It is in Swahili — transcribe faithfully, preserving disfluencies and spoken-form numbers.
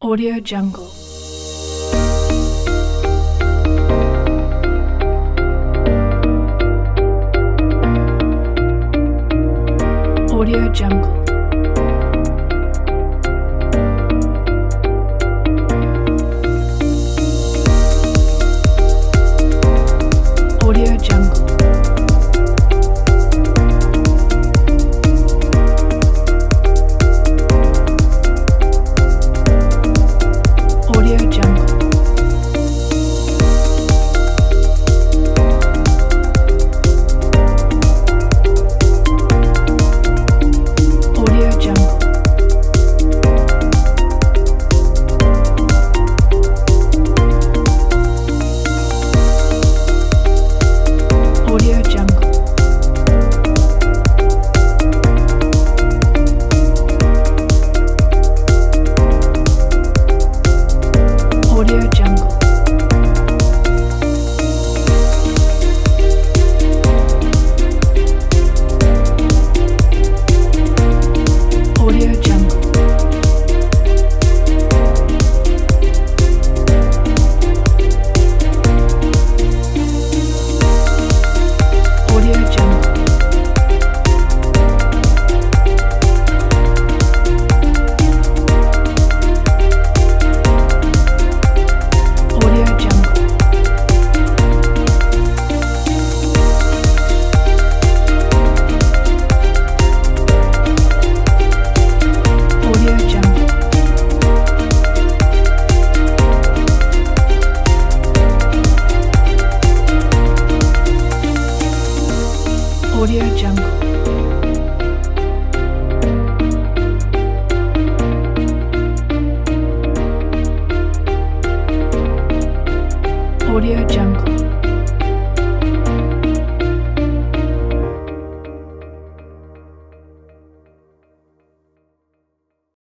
Audio Jungle. Audio Jungle. Audio Jungle. Audio Jungle. Audio Jungle. Audio Jungle. Audio Jungle. Audio Jungle. Audio Jungle. Audio Jungle. Audio Jungle. Audio Jungle. Audio Jungle.